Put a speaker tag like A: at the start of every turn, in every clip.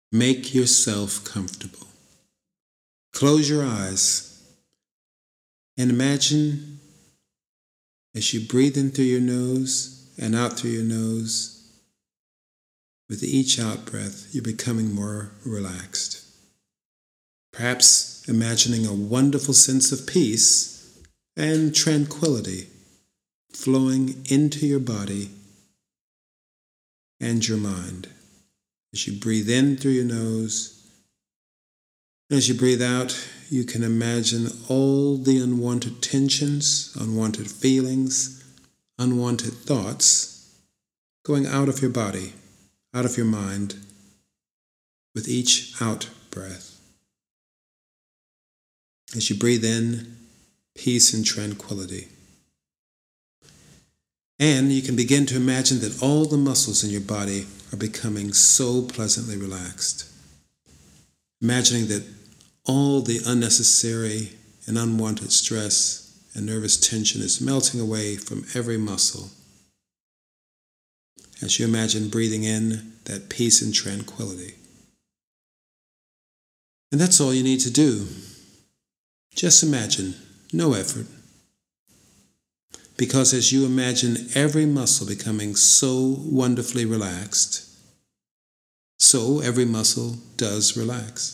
A: Make yourself comfortable. Close your eyes and imagine as you breathe in through your nose and out through your nose, with each out-breath, you're becoming more relaxed. Perhaps imagining a wonderful sense of peace and tranquility flowing into your body and your mind. As you breathe in through your nose, as you breathe out, you can imagine all the unwanted tensions, unwanted feelings, unwanted thoughts going out of your body, out of your mind, with each out breath. As you breathe in, peace and tranquility. And you can begin to imagine that all the muscles in your body are becoming so pleasantly relaxed. Imagining that all the unnecessary and unwanted stress and nervous tension is melting away from every muscle. As you imagine breathing in that peace and tranquility. And that's all you need to do. Just imagine, no effort. Because as you imagine every muscle becoming so wonderfully relaxed, so every muscle does relax.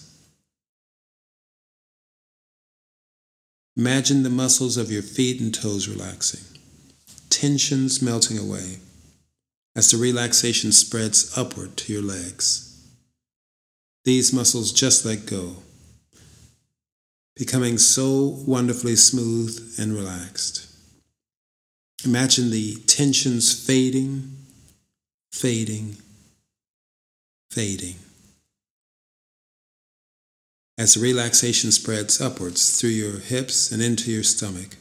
A: Imagine the muscles of your feet and toes relaxing, tensions melting away as the relaxation spreads upward to your legs. These muscles just let go, becoming so wonderfully smooth and relaxed. Imagine the tensions fading, fading, fading. As the relaxation spreads upwards through your hips and into your stomach.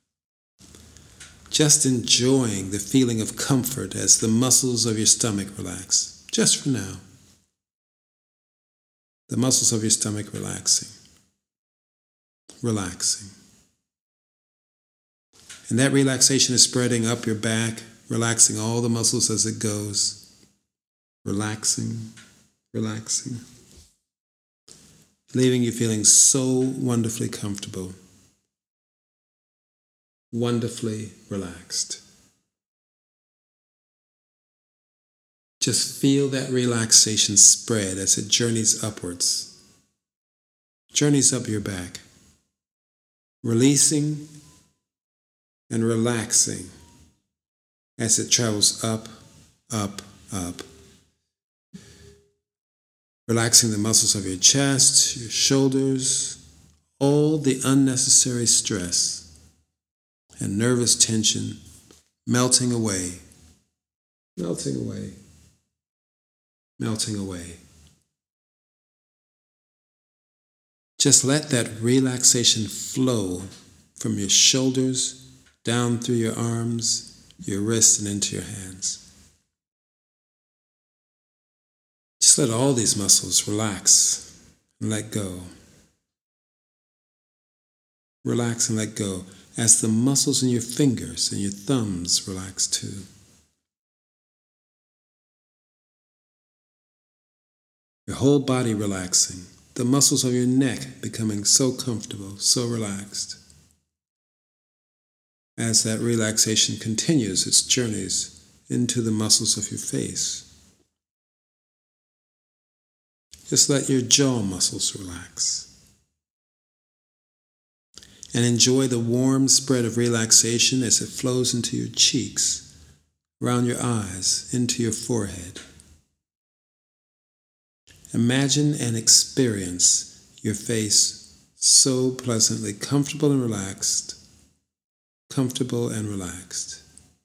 A: Just enjoying the feeling of comfort as the muscles of your stomach relax, just for now. The muscles of your stomach relaxing, relaxing. And that relaxation is spreading up your back, relaxing all the muscles as it goes. Relaxing, relaxing. Leaving you feeling so wonderfully comfortable, wonderfully relaxed. Just feel that relaxation spread as it journeys upwards, journeys up your back, releasing and relaxing as it travels up, up, up. Relaxing the muscles of your chest, your shoulders, all the unnecessary stress and nervous tension melting away, melting away, melting away. Just let that relaxation flow from your shoulders down through your arms, your wrists, and into your hands. Just let all these muscles relax and let go. Relax and let go as the muscles in your fingers and your thumbs relax too. Your whole body relaxing, the muscles of your neck becoming so comfortable, so relaxed. As that relaxation continues its journeys into the muscles of your face. Just let your jaw muscles relax. And enjoy the warm spread of relaxation as it flows into your cheeks, around your eyes, into your forehead. Imagine and experience your face so pleasantly comfortable and relaxed, comfortable and relaxed.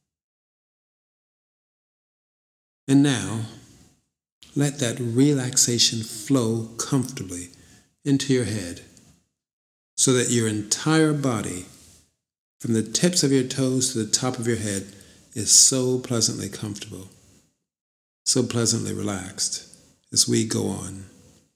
A: And now, let that relaxation flow comfortably into your head so that your entire body, from the tips of your toes to the top of your head, is so pleasantly comfortable, so pleasantly relaxed as we go on.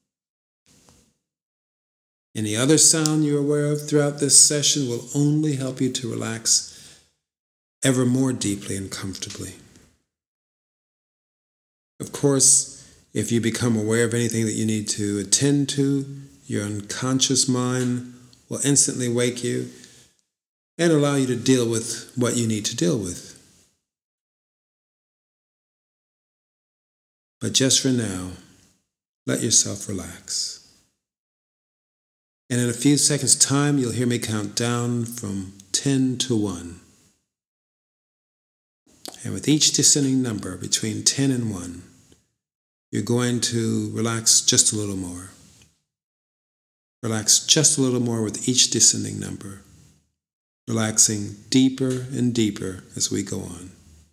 A: Any other sound you're aware of throughout this session will only help you to relax ever more deeply and comfortably. Of course, If you become aware of anything that you need to attend to, your unconscious mind will instantly wake you and allow you to deal with what you need to deal with. But just for now, let yourself relax. And in a few seconds' time, you'll hear me count down from 10 to 1. And with each descending number between 10 and 1, you're going to relax just a little more. Relax just a little more with each descending number, relaxing deeper and deeper as we go on.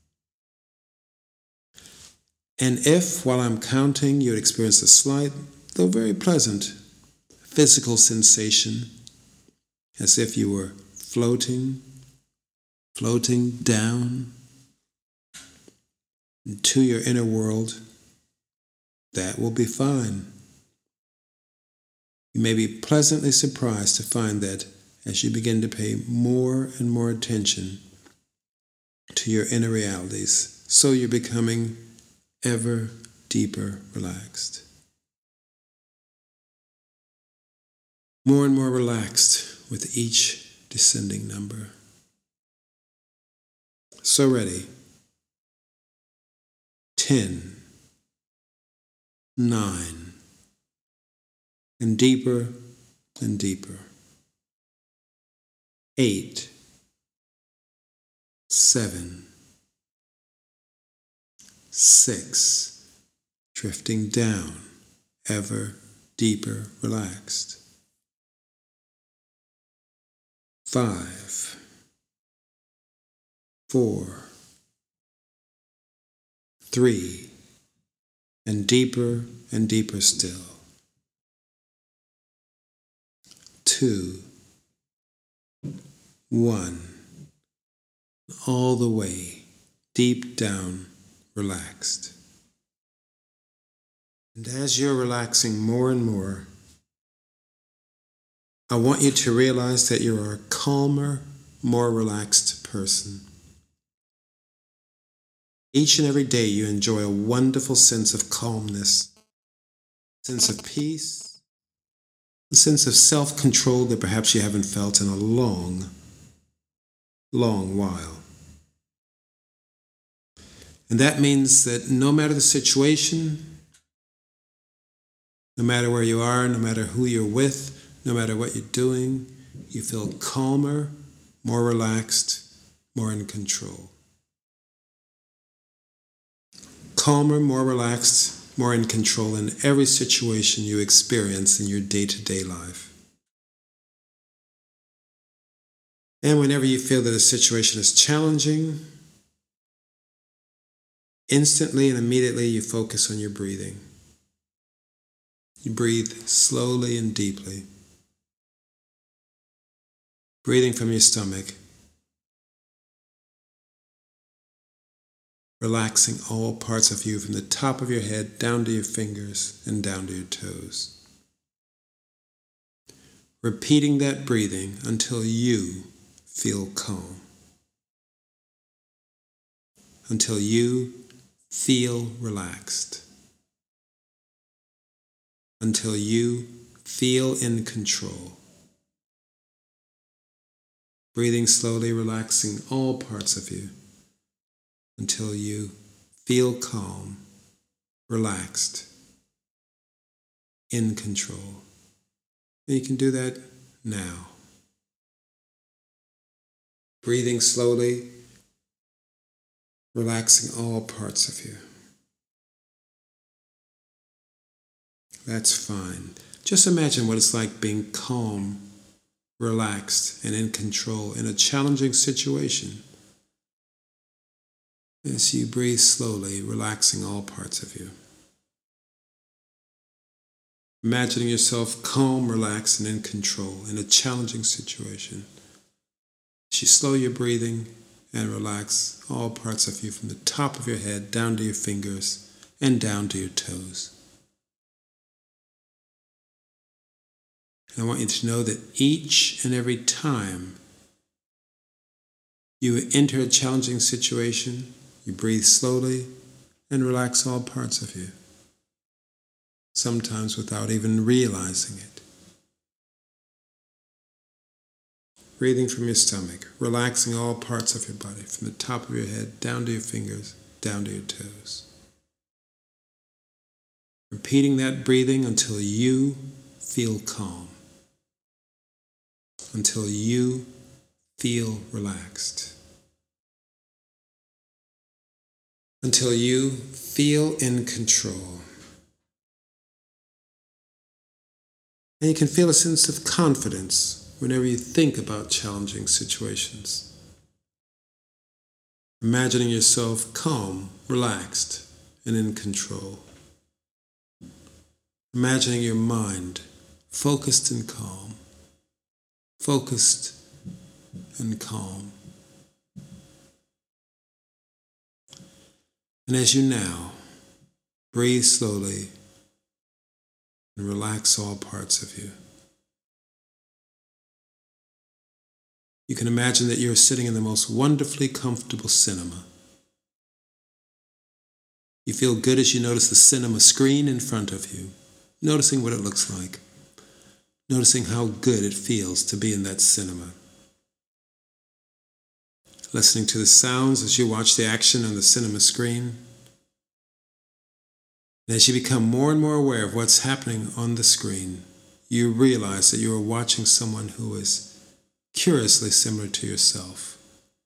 A: And if, while I'm counting, you experience a slight, though very pleasant, physical sensation, as if you were floating down into your inner world, that will be fine. You may be pleasantly surprised to find that as you begin to pay more and more attention to your inner realities, so you're becoming ever deeper relaxed. More and more relaxed with each descending number. So ready. 10, 9, and deeper and deeper. 8, 7, 6, drifting down, ever deeper relaxed. 5, 4, 3, and deeper still. 2, 1, all the way deep down relaxed. And as you're relaxing more and more, I want you to realize that you're a calmer, more relaxed person. Each and every day you enjoy a wonderful sense of calmness, a sense of peace, a sense of self-control that perhaps you haven't felt in a long while. And that means that no matter the situation, no matter where you are, no matter who you're with, no matter what you're doing, you feel calmer, more relaxed, more in control. Calmer, more relaxed, more in control in every situation you experience in your day-to-day life. And whenever you feel that a situation is challenging, instantly and immediately you focus on your breathing. You breathe slowly and deeply. Breathing from your stomach. Relaxing all parts of you from the top of your head down to your fingers and down to your toes. Repeating that breathing until you feel calm. Until you feel relaxed. Until you feel in control. Breathing slowly, relaxing all parts of you until you feel calm, relaxed, in control. And you can do that now. Breathing slowly, relaxing all parts of you. That's fine. Just imagine what it's like being calm, relaxed, and in control in a challenging situation. As you breathe slowly, relaxing all parts of you. Imagining yourself calm, relaxed, and in control in a challenging situation. As you slow your breathing and relax all parts of you from the top of your head down to your fingers and down to your toes. And I want you to know that each and every time you enter a challenging situation, you breathe slowly and relax all parts of you. sometimes without even realizing it. Breathing from your stomach, relaxing all parts of your body, from the top of your head down to your fingers, down to your toes. Repeating that breathing until you feel calm, until you feel relaxed, until you feel in control. And you can feel a sense of confidence whenever you think about challenging situations. Imagining yourself calm, relaxed, and in control. Imagining your mind focused and calm, focused and calm. And as you now breathe slowly and relax all parts of you, you can imagine that you're sitting in the most wonderfully comfortable cinema. You feel good as you notice the cinema screen in front of you, noticing what it looks like, noticing how good it feels to be in that cinema. Listening to the sounds as you watch the action on the cinema screen. And as you become more and more aware of what's happening on the screen, you realize that you are watching someone who is curiously similar to yourself.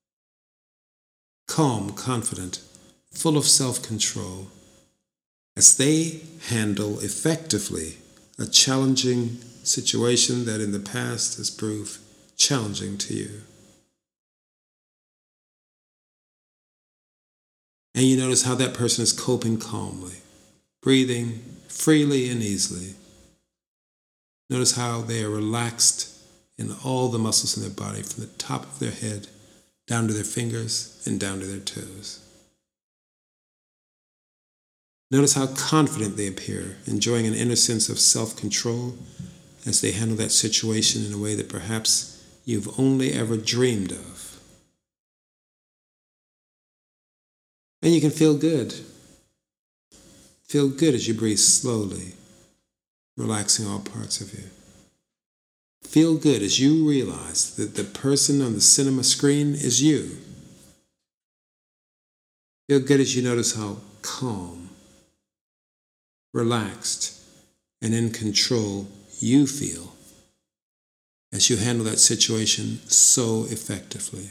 A: Calm, confident, full of self-control, as they handle effectively a challenging situation that in the past has proved challenging to you. And you notice how that person is coping calmly, breathing freely and easily. Notice how they are relaxed in all the muscles in their body, from the top of their head down to their fingers and down to their toes. Notice how confident they appear, enjoying an inner sense of self-control as they handle that situation in a way that perhaps you've only ever dreamed of. And you can feel good. Feel good as you breathe slowly, relaxing all parts of you. Feel good as you realize that the person on the cinema screen is you. Feel good as you notice how calm, relaxed, and in control you feel as you handle that situation so effectively.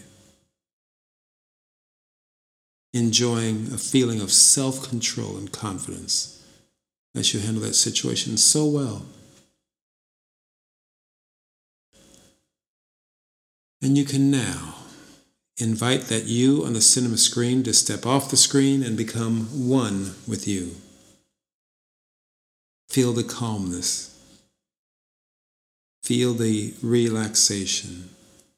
A: Enjoying a feeling of self-control and confidence as you handle that situation so well. And you can now invite that you on the cinema screen to step off the screen and become one with you. Feel the calmness. Feel the relaxation.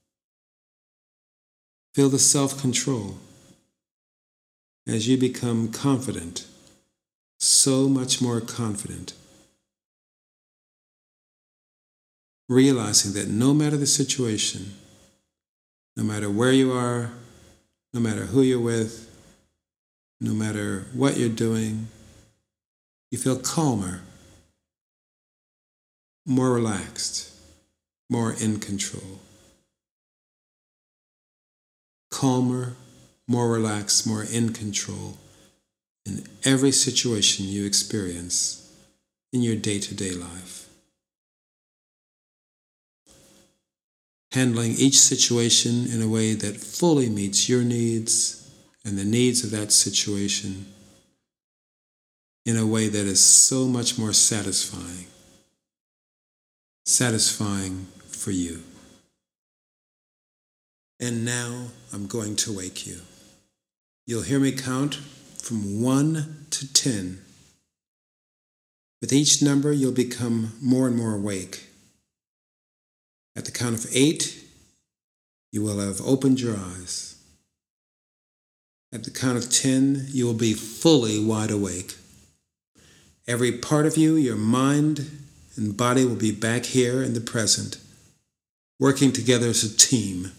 A: Feel the self-control as you become confident, so much more confident. Realizing that no matter the situation, no matter where you are, no matter who you're with, no matter what you're doing, you feel calmer, more relaxed, more in control. Calmer, more relaxed, more in control in every situation you experience in your day-to-day life. Handling each situation in a way that fully meets your needs and the needs of that situation in a way that is so much more satisfying for you. And now I'm going to wake you. You'll hear me count from 1 to 10. With each number, you'll become more and more awake. At the count of 8, you will have opened your eyes. At the count of 10, you will be fully wide awake. Every part of you, your mind and body, will be back here in the present, working together as a team.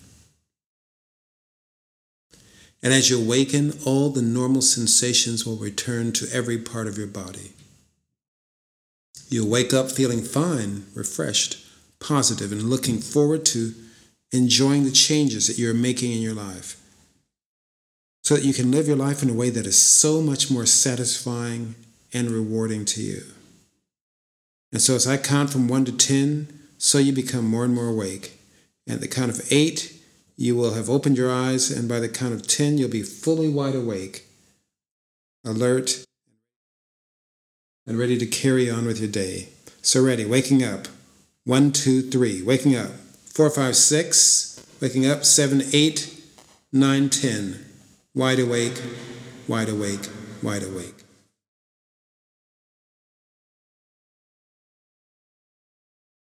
A: And as you awaken, all the normal sensations will return to every part of your body. You'll wake up feeling fine, refreshed, positive, and looking forward to enjoying the changes that you're making in your life, so that you can live your life in a way that is so much more satisfying and rewarding to you. And so as I count from 1 to 10, so you become more and more awake. And at the count of 8, you will have opened your eyes, and by the count of 10, you'll be fully wide awake, alert, and ready to carry on with your day. So ready, waking up. 1, 2, 3, waking up. 4, 5, 6, waking up. 7, 8, 9, 10. Wide awake, wide awake, wide awake.